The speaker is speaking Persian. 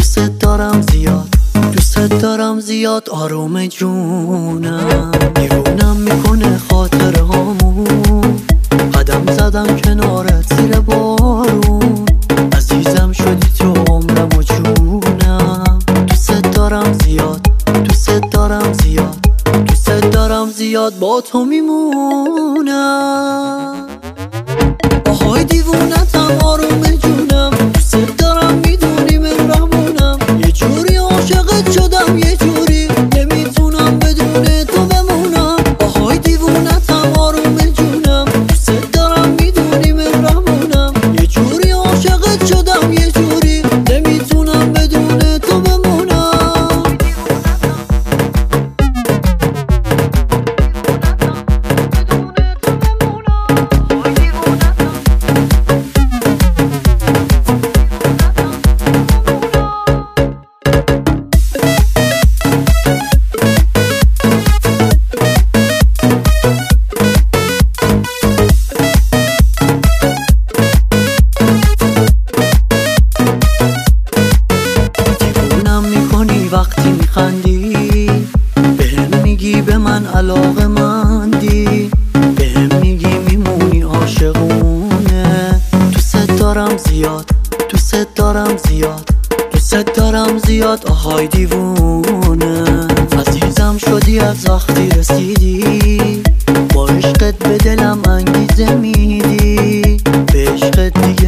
دوست دارم زیاد، دوست دارم زیاد آروم جونم. دیوونم میکنه خاطره هامون، قدم زدم کنارت زیر بارون. عزیزم شدی تو عمرم و جونم. دوست دارم زیاد، دوست دارم زیاد، دوست دارم زیاد با تو میمونم. آهای دیوونتم آروم جونم، دوست دارم میدونی مهربونم. یه جوری عاشقت شدم، یه جوری نمیتونم بدون تو بمونم. آهای دیوونتم آروم جونم، دوست دارم میدونی مهربونم. یه جوری عاشقت شدم، یه جوری نمیتونم بدون تو بمونم. وقتی میخندی بهم میگی به من علاقه‌مندی، بهم میگی میمونی عاشقونه. دوست دارم زیاد، دوست دارم زیاد، دوست دارم زیاد آهای دیوونه. عزیزم شدی از وقتی رسیدی، با عشقت به دلم انگیزه میدی. به عشقت دیگه